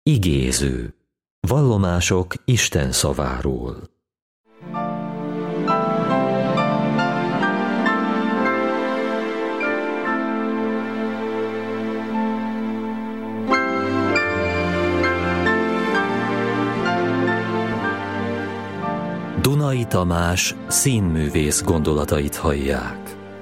Igéző. Vallomások Isten szaváról. Dunai Tamás színművész gondolatait hallják.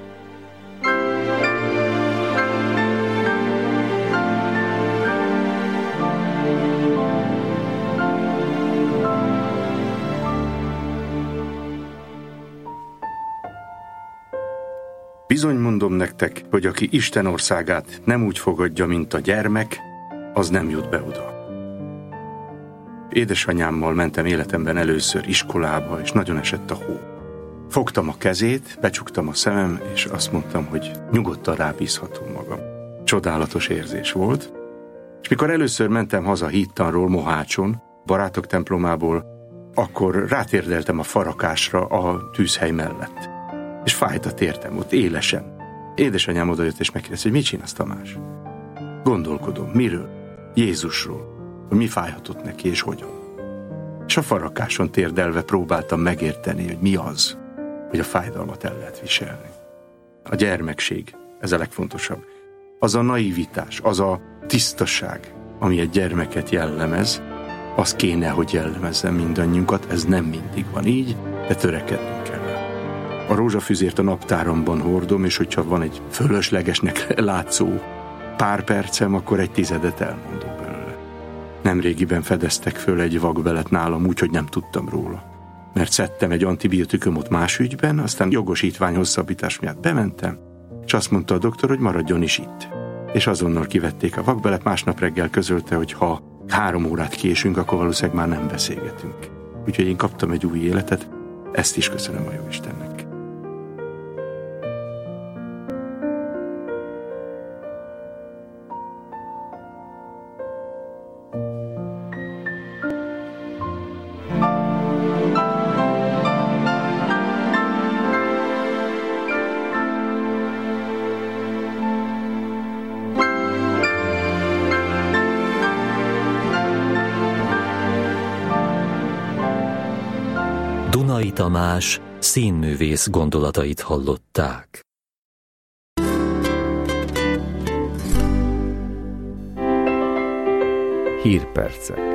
Bizony mondom nektek, hogy aki Isten országát nem úgy fogadja, mint a gyermek, az nem jut be oda. Édesanyámmal mentem életemben először iskolába, és nagyon esett a hó. Fogtam a kezét, becsuktam a szemem, és azt mondtam, hogy nyugodtan rábízhatom magam. Csodálatos érzés volt, és mikor először mentem haza Hídtanról, Mohácson, barátok templomából, akkor rátérdeltem a farakásra a tűzhely mellett. És fájt a tértem ott élesen. Édesanyám odajött és megkérdezte, hogy mit csinálsz, Tamás? Gondolkodom, miről? Jézusról, hogy mi fájhatott neki és hogyan. És a farakáson térdelve próbáltam megérteni, hogy mi az, hogy a fájdalmat el lehet viselni. A gyermekség, ez a legfontosabb. Az a naivitás, az a tisztaság, ami egy gyermeket jellemez, az kéne, hogy jellemezzen mindannyiunkat, ez nem mindig van így, de törekednünk kell. A rózsafüzért a naptáromban hordom, és hogyha van egy fölöslegesnek látszó pár percem, akkor egy 10 elmondok belőle. Nemrégiben fedeztek föl egy vakbelet nálam úgy, hogy nem tudtam róla. Mert szedtem egy antibiotikumot más ügyben, aztán jogosítvány hosszabbítás miatt bementem, és azt mondta a doktor, hogy maradjon is itt. És azonnal kivették a vakbelet, másnap reggel közölte, hogy ha 3 órát késünk, akkor valószínűleg már nem beszélgetünk. Úgyhogy én kaptam egy új életet, ezt is köszönöm a Jóistennek. Dunai Tamás színművész gondolatait hallották. Hírpercek.